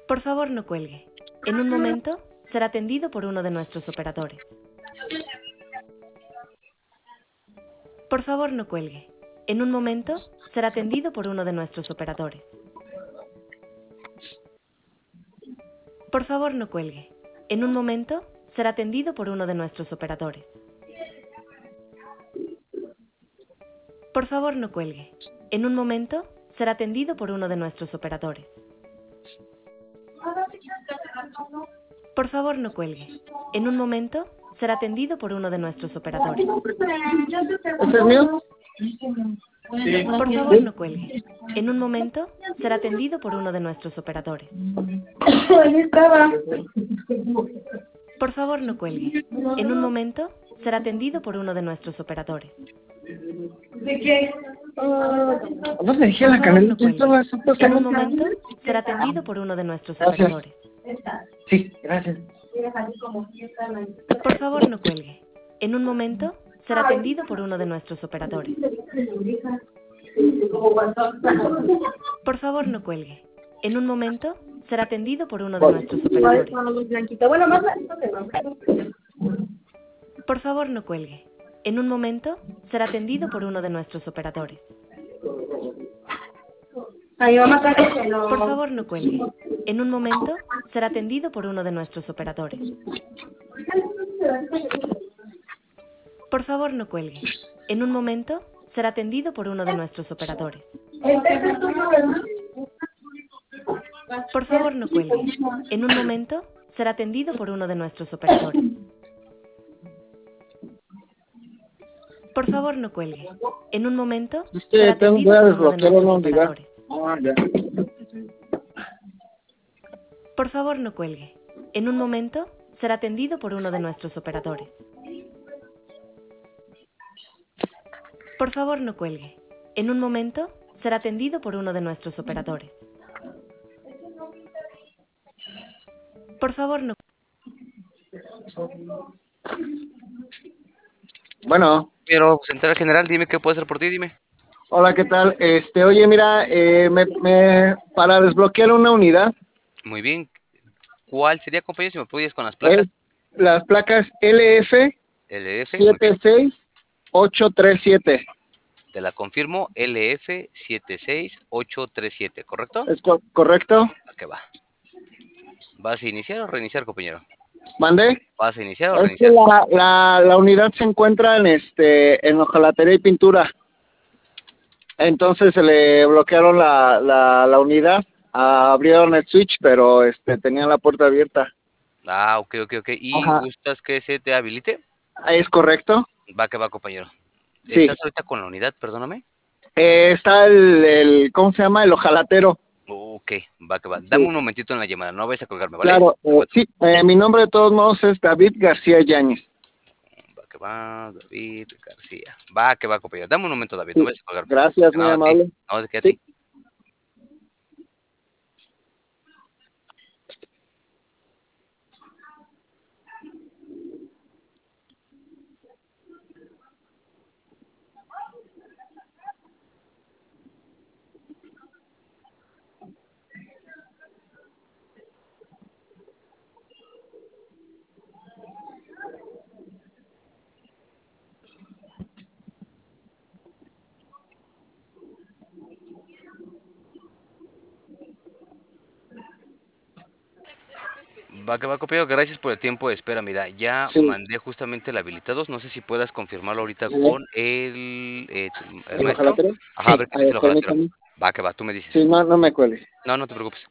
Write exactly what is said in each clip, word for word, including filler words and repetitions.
Por favor, no cuelgue. En un momento será atendido por uno de nuestros operadores. Por favor, no cuelgue. En un momento será atendido por uno de nuestros operadores. Por favor, no cuelgue. En un momento será atendido por uno de nuestros operadores. Por favor, no cuelgue. En un momento será atendido por uno de nuestros operadores. Por favor, no cuelgue. En un momento será atendido por uno de nuestros operadores. ¿Ese es mío? Por favor, no cuelgue. En un momento será atendido por uno de nuestros operadores. Ahí estaba. Por favor, no cuelgue. En un momento será atendido por uno de nuestros operadores. ¿De qué? Ah, no me dije Por la favor, canela. no ¿Quién cuelgue. estaba súper En un canela? momento será atendido por uno de nuestros Gracias. operadores. Sí, gracias. Por favor, no cuelgue. En un momento será atendido por uno de nuestros operadores. Por favor, no cuelgue. En un momento será atendido por uno de nuestros operadores. Bueno, más blanquita. Por favor, no cuelgue. En un momento será atendido por uno de nuestros operadores. A mi mamá sabe que no. Por favor, no cuelgue. En un momento será atendido por uno de nuestros operadores. Por favor, no cuelgue. En un momento será atendido por uno de nuestros operadores. Este es el tuyo, ¿verdad? Por favor, no cuelgue. En un momento será atendido por uno de nuestros operadores. Por favor, no cuelgue. En un momento Es será que tengo, atendido voy a por uno de desbloquear una nuestros unidad. operadores. Ah, ya. Por favor, no cuelgue. En un momento será atendido por uno de nuestros operadores. Por favor, no cuelgue. En un momento será atendido por uno de nuestros operadores. Por favor, no. Bueno, Pero, central general, dime qué puedo hacer por ti, dime. hola, ¿qué tal? Este, oye, mira, eh, me, me, para desbloquear una unidad, Muy bien. ¿Cuál sería, compañero, si me apoyas con las es placas? las placas L F L F, muy siete bien. seis ocho tres siete. Te la confirmo, L F siete seis ocho tres siete, ¿correcto? ¿Es co- correcto? ¿A qué va? ¿Vas a iniciar o reiniciar, compañero? ¿Mandé? ¿Vas a iniciar o Es que reiniciar? la, la, la unidad se encuentra en, este, en hojalatería y pintura. Entonces se le bloquearon la, la, la unidad, abrieron el switch, pero este, tenían la puerta abierta. Ah, ok, ok, ok. ¿Y Ajá, gustas que se te habilite? ¿es correcto? Va que va, compañero. Sí. ¿Estás ahorita con la unidad, perdóname? Eh, está el, el, ¿cómo se llama? El hojalatero. Ok, va que va. Dame Sí, un momentito en la llamada, no vayas a colgarme, ¿vale? claro. Te Eh, cuento. sí, eh, mi nombre de todos modos es David García Yáñez. Va que va, David García. Va que va, compañero. Dame un momento, David, no Sí, vayas a colgarme. gracias, De muy nada a ti. amable. No, de qué a Sí. ti. Va que va, compañero. Gracias por el tiempo de espera. Mira, ya Sí. mandé justamente el habilitados. No sé si puedas confirmarlo ahorita A ver, con el, eh, tu- el ¿el maestro. hojalatero? Ajá, a Sí, ver qué a dice ver, el ojalatero. permítame. Va que va, tú me Sí, dices. no, no me cuelgues. No, no te preocupes.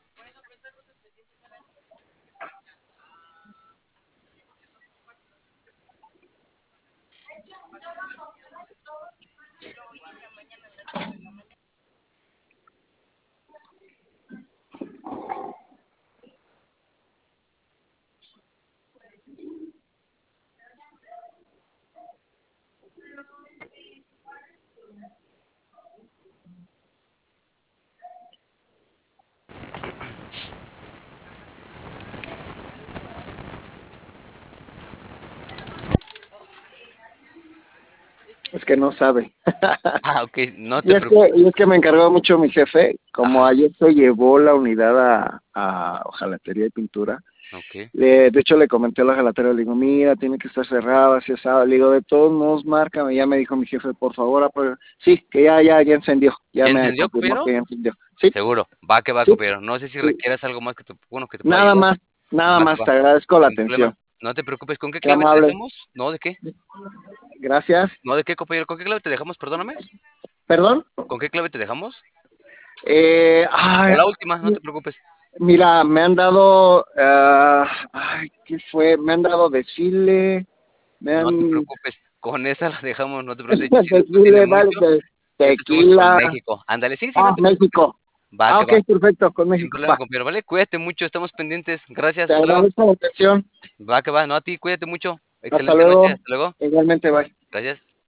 Es que no sabe. Ah, ok, no Y te es, que, preocupes. y es que me encargó mucho mi jefe, como Ajá. ayer se llevó la unidad a, a hojalatería y pintura. Ok. Le, de hecho, le comenté a la hojalatera, le digo, mira, tiene que estar cerrada, así asado. Le digo, de todos modos, márcame. Ya me dijo mi jefe, por favor, apruebe. Sí, que ya, ya, ya encendió. Ya ¿Ya me encendió, confirmó compañero? que ya encendió. Sí, Seguro. Va que va, sí, compañero. No sé si sí. requieras algo más que te, bueno, que te pueda Nada ayudar. más, nada Va que más, va. te agradezco la Sin problema. atención. No te preocupes. ¿Con qué Qué clave te amable. dejamos? ¿No? ¿De qué? Gracias. ¿No de qué, compañero? ¿Con qué clave te dejamos? Perdóname. ¿Perdón? ¿Con qué clave te dejamos? Eh, O ay, la última, no te preocupes. mira, me han dado, ah, ay, ¿qué fue? Me han dado desfile, me No te han, preocupes. Con esa la dejamos, no te preocupes. De hecho, si después tiene desfile, vale, mucho, de creo que estamos con tequila. México. Ándale, sí, sí, no Ah, te preocupes. México. Va Ah, que ok, va. perfecto, con Sin México, problema, va. compañero, ¿vale? Cuídate mucho, estamos pendientes. Gracias, Te hasta luego. agradezco la atención. Va que va, no a ti, cuídate mucho. Hasta Excelente noche, luego. hasta luego. Igualmente, bye. Gracias.